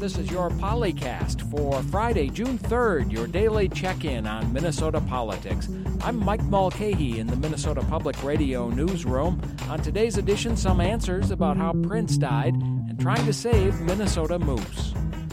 This is your Polycast for Friday, June 3rd, your daily check-in on Minnesota politics. I'm Mike Mulcahy in the Minnesota Public Radio newsroom. On today's edition, some answers about how Prince died and trying to save Minnesota moose.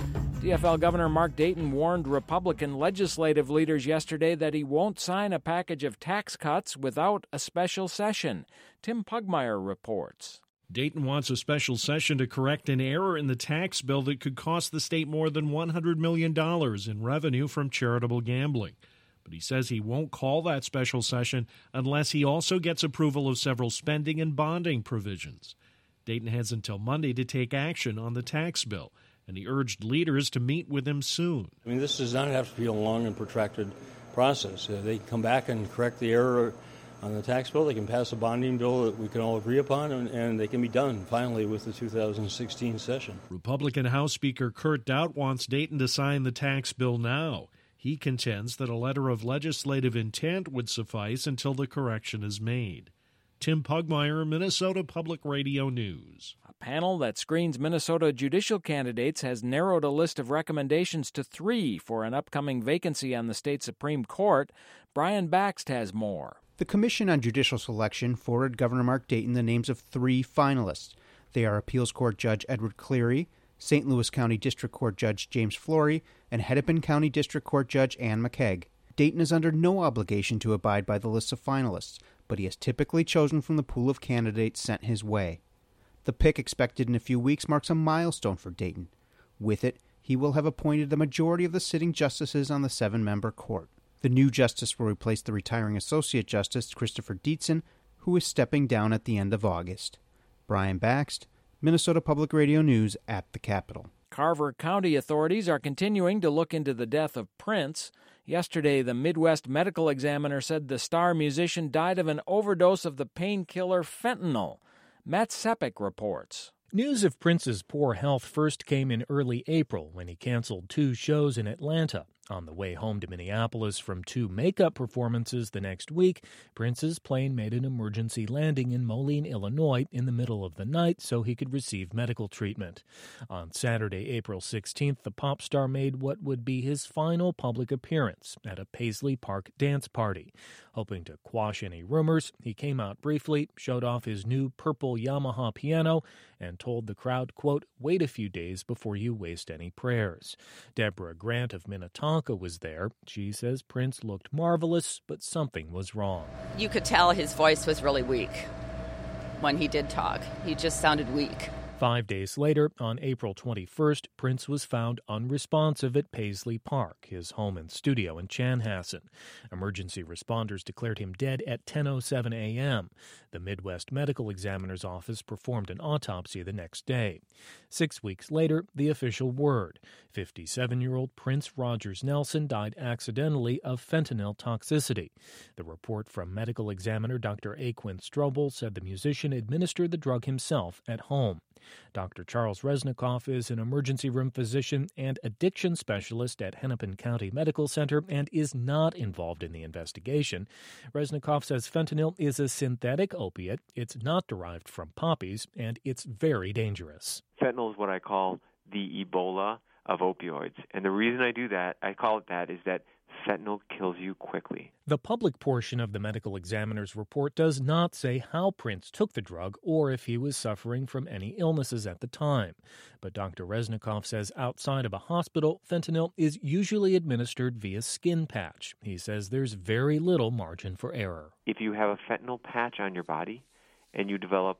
DFL Governor Mark Dayton warned Republican legislative leaders yesterday that he won't sign a package of tax cuts without a special session. Tim Pugmire reports. Dayton wants a special session to correct an error in the tax bill that could cost the state more than $100 million in revenue from charitable gambling. But he says he won't call that special session unless he also gets approval of several spending and bonding provisions. Dayton has until Monday to take action on the tax bill, and he urged leaders to meet with him soon. I mean, this does not have to be a long and protracted process. They can come back and correct the error on the tax bill. They can pass a bonding bill that we can all agree upon, and they can be done finally with the 2016 session. Republican House Speaker Kurt Daudt wants Dayton to sign the tax bill now. He contends that a letter of legislative intent would suffice until the correction is made. Tim Pugmire, Minnesota Public Radio News. A panel that screens Minnesota judicial candidates has narrowed a list of recommendations to 3 for an upcoming vacancy on the state Supreme Court. Brian Baxt has more. The Commission on Judicial Selection forwarded Governor Mark Dayton the names of 3 finalists. They are Appeals Court Judge Edward Cleary, St. Louis County District Court Judge James Flory, and Hennepin County District Court Judge Ann McKeag. Dayton is under no obligation to abide by the list of finalists, but he has typically chosen from the pool of candidates sent his way. The pick, expected in a few weeks, marks a milestone for Dayton. With it, he will have appointed the majority of the sitting justices on the 7-member court. The new justice will replace the retiring Associate Justice Christopher Dietzen, who is stepping down at the end of August. Brian Baxt, Minnesota Public Radio News at the Capitol. Carver County authorities are continuing to look into the death of Prince. Yesterday, the Midwest Medical Examiner said the star musician died of an overdose of the painkiller fentanyl. Matt Sepik reports. News of Prince's poor health first came in early April when he canceled 2 shows in Atlanta. On the way home to Minneapolis from 2 makeup performances the next week, Prince's plane made an emergency landing in Moline, Illinois in the middle of the night so he could receive medical treatment. On Saturday, April 16th, the pop star made what would be his final public appearance at a Paisley Park dance party. Hoping to quash any rumors, he came out briefly, showed off his new purple Yamaha piano, and told the crowd, quote, "Wait a few days before you waste any prayers." Deborah Grant of Minnetonka was there. She says Prince looked marvelous, but something was wrong. You could tell his voice was really weak when he did talk. He just sounded weak. 5 days later, on April 21st, Prince was found unresponsive at Paisley Park, his home and studio in Chanhassen. Emergency responders declared him dead at 10:07 a.m. The Midwest Medical Examiner's office performed an autopsy the next day. 6 weeks later, the official word. 57-year-old Prince Rogers Nelson died accidentally of fentanyl toxicity. The report from medical examiner Dr. Aquin Strobel said the musician administered the drug himself at home. Dr. Charles Resnikoff is an emergency room physician and addiction specialist at Hennepin County Medical Center and is not involved in the investigation. Resnikoff says fentanyl is a synthetic opiate, it's not derived from poppies, and it's very dangerous. Fentanyl is what I call the Ebola of opioids. And the reason I call it that, is that fentanyl kills you quickly. The public portion of the medical examiner's report does not say how Prince took the drug or if he was suffering from any illnesses at the time. But Dr. Resnikoff says outside of a hospital, fentanyl is usually administered via skin patch. He says there's very little margin for error. If you have a fentanyl patch on your body and you develop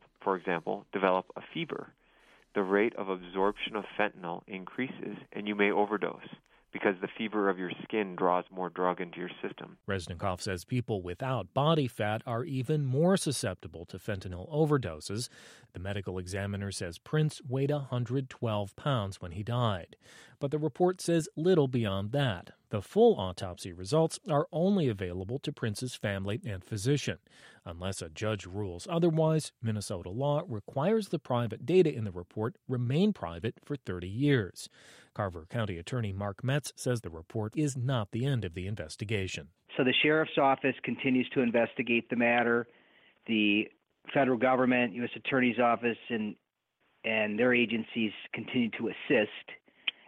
a fever, the rate of absorption of fentanyl increases and you may overdose, because the fever of your skin draws more drug into your system. Resnikoff says people without body fat are even more susceptible to fentanyl overdoses. The medical examiner says Prince weighed 112 pounds when he died. But the report says little beyond that. The full autopsy results are only available to Prince's family and physician. Unless a judge rules otherwise, Minnesota law requires the private data in the report remain private for 30 years. Carver County Attorney Mark Metz says the report is not the end of the investigation. So the sheriff's office continues to investigate the matter. The federal government, U.S. Attorney's Office, and their agencies continue to assist.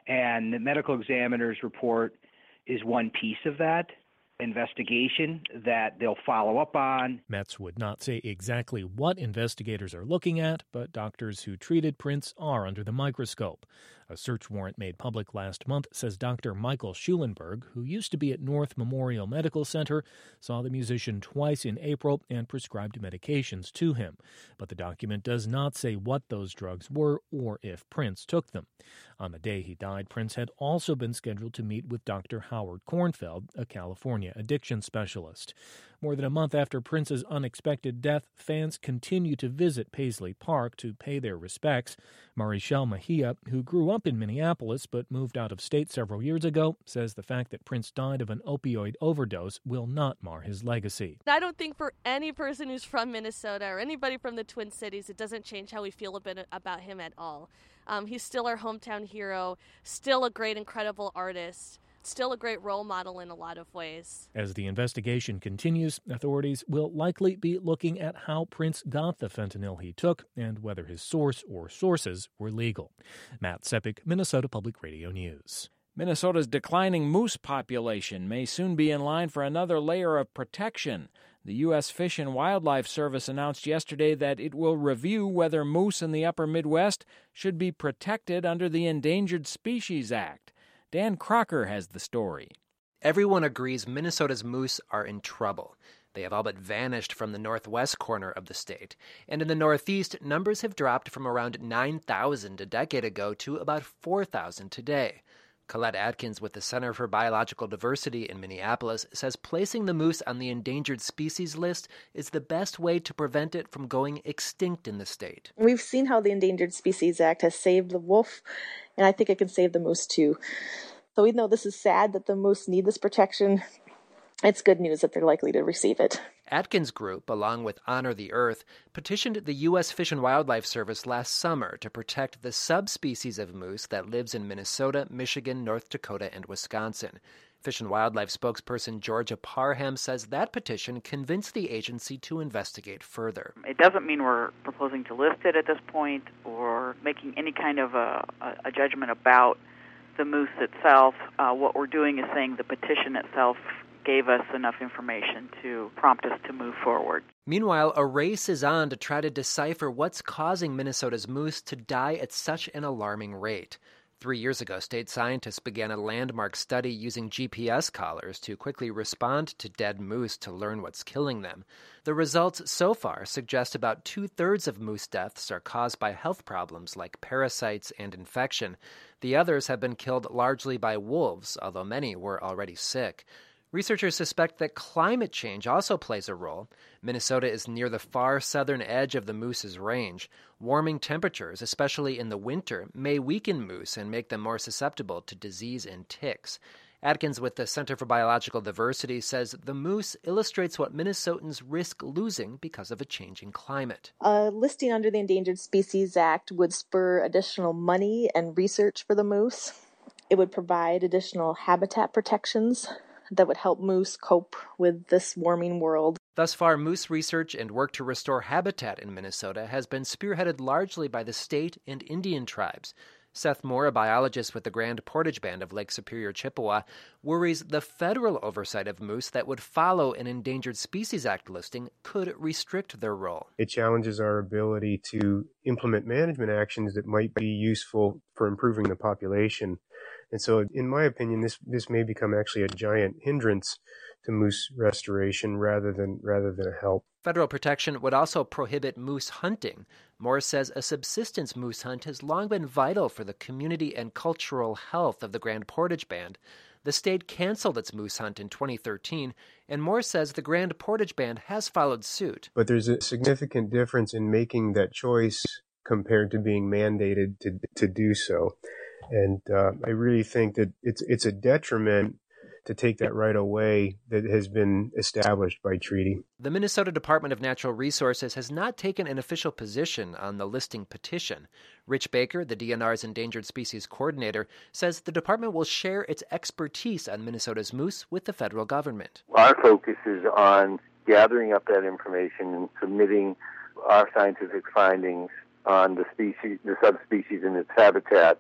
And the medical examiner's report is one piece of that investigation that they'll follow up on. Metz would not say exactly what investigators are looking at, but doctors who treated Prince are under the microscope. A search warrant made public last month says Dr. Michael Schulenberg, who used to be at North Memorial Medical Center, saw the musician twice in April and prescribed medications to him. But the document does not say what those drugs were or if Prince took them. On the day he died, Prince had also been scheduled to meet with Dr. Howard Kornfeld, a California addiction specialist. More than a month after Prince's unexpected death, fans continue to visit Paisley Park to pay their respects. Marichelle Mejia, who grew up in Minneapolis but moved out of state several years ago, says the fact that Prince died of an opioid overdose will not mar his legacy. I don't think for any person who's from Minnesota or anybody from the Twin Cities, it doesn't change how we feel about him at all. He's still our hometown hero, still a great, incredible artist. Still a great role model in a lot of ways. As the investigation continues, authorities will likely be looking at how Prince got the fentanyl he took and whether his source or sources were legal. Matt Sepik, Minnesota Public Radio News. Minnesota's declining moose population may soon be in line for another layer of protection. The U.S. Fish and Wildlife Service announced yesterday that it will review whether moose in the upper Midwest should be protected under the Endangered Species Act. Dan Crocker has the story. Everyone agrees Minnesota's moose are in trouble. They have all but vanished from the northwest corner of the state. And in the northeast, numbers have dropped from around 9,000 a decade ago to about 4,000 today. Colette Atkins with the Center for Biological Diversity in Minneapolis says placing the moose on the endangered species list is the best way to prevent it from going extinct in the state. We've seen how the Endangered Species Act has saved the wolf, and I think it can save the moose too. So even though this is sad that the moose need this protection, it's good news that they're likely to receive it. Atkins Group, along with Honor the Earth, petitioned the U.S. Fish and Wildlife Service last summer to protect the subspecies of moose that lives in Minnesota, Michigan, North Dakota, and Wisconsin. Fish and Wildlife spokesperson Georgia Parham says that petition convinced the agency to investigate further. It doesn't mean we're proposing to list it at this point or making any kind of a judgment about the moose itself. What we're doing is saying the petition itself gave us enough information to prompt us to move forward. Meanwhile, a race is on to try to decipher what's causing Minnesota's moose to die at such an alarming rate. 3 years ago, state scientists began a landmark study using GPS collars to quickly respond to dead moose to learn what's killing them. The results so far suggest about 2/3 of moose deaths are caused by health problems like parasites and infection. The others have been killed largely by wolves, although many were already sick. Researchers suspect that climate change also plays a role. Minnesota is near the far southern edge of the moose's range. Warming temperatures, especially in the winter, may weaken moose and make them more susceptible to disease and ticks. Atkins with the Center for Biological Diversity says the moose illustrates what Minnesotans risk losing because of a changing climate. A listing under the Endangered Species Act would spur additional money and research for the moose. It would provide additional habitat protections that would help moose cope with this warming world. Thus far, moose research and work to restore habitat in Minnesota has been spearheaded largely by the state and Indian tribes. Seth Moore, a biologist with the Grand Portage Band of Lake Superior, Chippewa, worries the federal oversight of moose that would follow an Endangered Species Act listing could restrict their role. It challenges our ability to implement management actions that might be useful for improving the population. And so, in my opinion, this may become actually a giant hindrance to moose restoration rather than a help. Federal protection would also prohibit moose hunting. Moore says a subsistence moose hunt has long been vital for the community and cultural health of the Grand Portage Band. The state canceled its moose hunt in 2013, and Moore says the Grand Portage Band has followed suit. But there's a significant difference in making that choice compared to being mandated to do so. And I really think that it's a detriment to take that right away that has been established by treaty. The Minnesota Department of Natural Resources has not taken an official position on the listing petition. Rich Baker, the DNR's Endangered Species Coordinator, says the department will share its expertise on Minnesota's moose with the federal government. Our focus is on gathering up that information and submitting our scientific findings on the subspecies and its habitat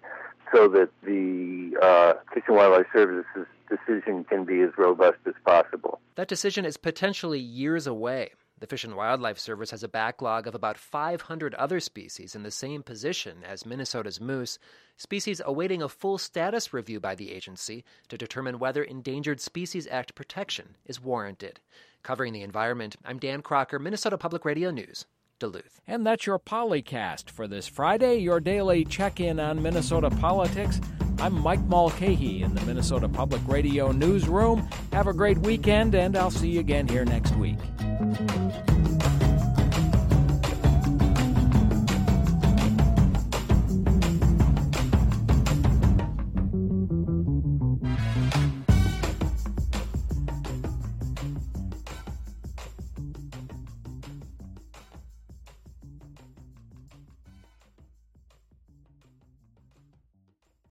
so that the Fish and Wildlife Service's decision can be as robust as possible. That decision is potentially years away. The Fish and Wildlife Service has a backlog of about 500 other species in the same position as Minnesota's moose, species awaiting a full status review by the agency to determine whether Endangered Species Act protection is warranted. Covering the environment, I'm Dan Crocker, Minnesota Public Radio News, Duluth. And that's your Polycast for this Friday, your daily check-in on Minnesota politics. I'm Mike Mulcahy in the Minnesota Public Radio Newsroom. Have a great weekend, and I'll see you again here next week.